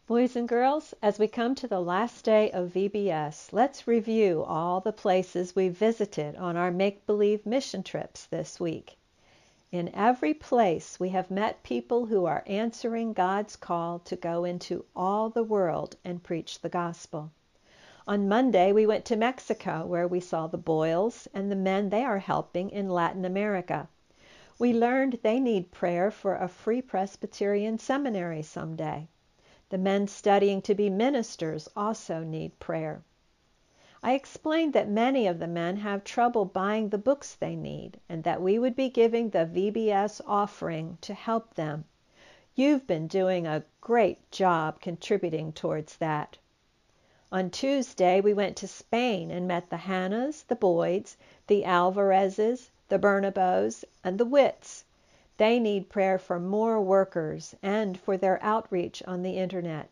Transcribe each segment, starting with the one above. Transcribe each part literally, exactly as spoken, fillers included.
Boys and girls, as we come to the last day of V B S, let's review all the places we visited on our make-believe mission trips this week. In every place, we have met people who are answering God's call to go into all the world and preach the gospel. On Monday, we went to Mexico, where we saw the Boyles and the men they are helping in Latin America. We learned they need prayer for a free Presbyterian seminary someday. The men studying to be ministers also need prayer. I explained that many of the men have trouble buying the books they need, and that we would be giving the V B S offering to help them. You've been doing a great job contributing towards that. On Tuesday, we went to Spain and met the Hannahs, the Boyds, the Alvarezes, the Bernabos, and the Witts. They need prayer for more workers and for their outreach on the internet.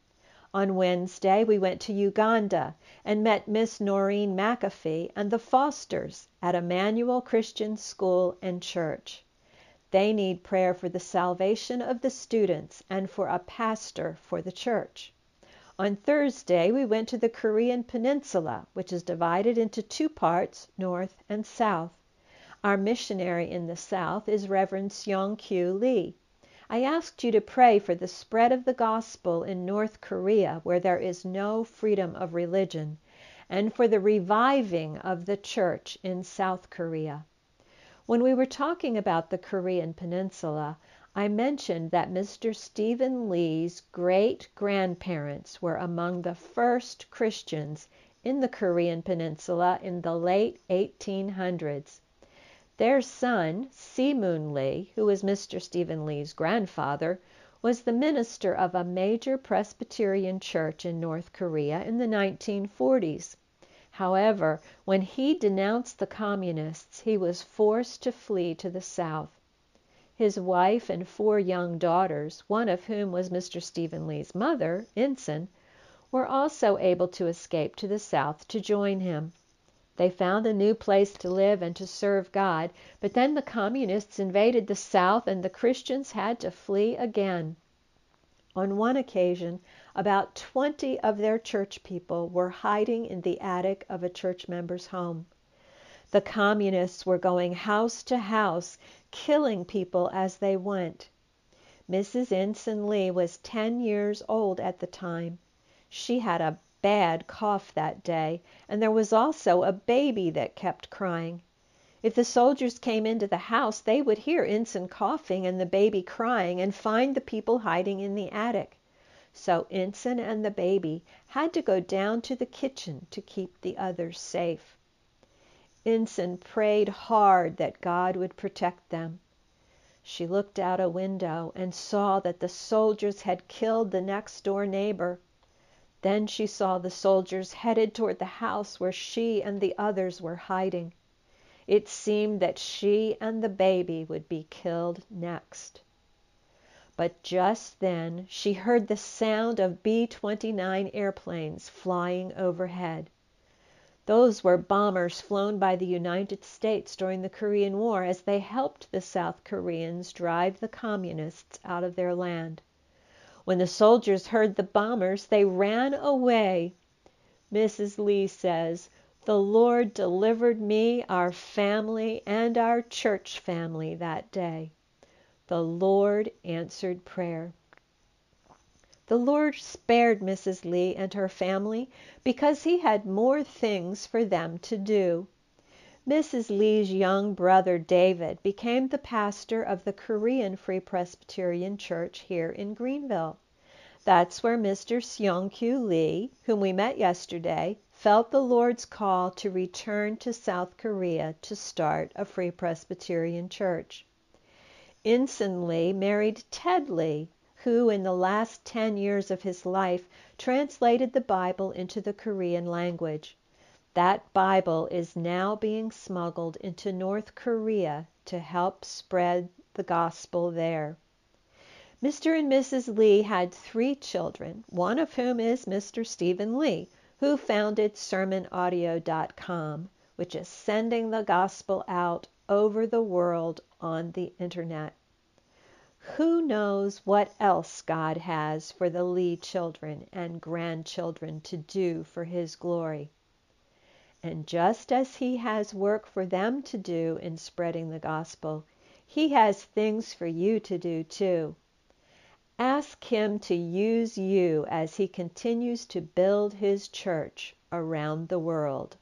On Wednesday, we went to Uganda and met Miss Noreen McAfee and the Fosters at Emmanuel Christian School and Church. They need prayer for the salvation of the students and for a pastor for the church. On Thursday, we went to the Korean Peninsula, which is divided into two parts, north and south. Our missionary in the south is Reverend Seong-Kyu Lee. I asked you to pray for the spread of the gospel in North Korea, where there is no freedom of religion, and for the reviving of the church in South Korea. When we were talking about the Korean Peninsula, I mentioned that Mister Stephen Lee's great-grandparents were among the first Christians in the Korean Peninsula in the late eighteen hundreds. Their son, Si-moon Lee, who was Mister Stephen Lee's grandfather, was the minister of a major Presbyterian church in North Korea in the nineteen forties. However, when he denounced the communists, he was forced to flee to the south. His wife and four young daughters, one of whom was Mister Stephen Lee's mother, Insun, were also able to escape to the south to join him. They found a new place to live and to serve God, but then the communists invaded the South and the Christians had to flee again. On one occasion, about twenty of their church people were hiding in the attic of a church member's home. The communists were going house to house, killing people as they went. Missus Insun Lee was ten years old at the time. She had a bad cough that day, and there was also a baby that kept crying. If the soldiers came into the house, they would hear Insun coughing and the baby crying and find the people hiding in the attic. So Insun and the baby had to go down to the kitchen to keep the others safe. Insun prayed hard that God would protect them. She looked out a window and saw that the soldiers had killed the next-door neighbor. Then she saw the soldiers headed toward the house where she and the others were hiding. It seemed that she and the baby would be killed next. But just then she heard the sound of B twenty-nine airplanes flying overhead. Those were bombers flown by the United States during the Korean War as they helped the South Koreans drive the communists out of their land. When the soldiers heard the bombers, they ran away. Missus Lee says, "The Lord delivered me, our family, and our church family that day. The Lord answered prayer." The Lord spared Missus Lee and her family because he had more things for them to do. Missus Lee's young brother David became the pastor of the Korean Free Presbyterian Church here in Greenville. That's where Mister Seong-Kyu Lee, whom we met yesterday, felt the Lord's call to return to South Korea to start a Free Presbyterian church. Insun Lee married Ted Lee, who in the last ten years of his life translated the Bible into the Korean language. That Bible is now being smuggled into North Korea to help spread the gospel there. Mister and Missus Lee had three children, one of whom is Mister Stephen Lee, who founded sermon audio dot com, which is sending the gospel out over the world on the internet. Who knows what else God has for the Lee children and grandchildren to do for His glory? And just as He has work for them to do in spreading the gospel, He has things for you to do too. Ask Him to use you as He continues to build His church around the world.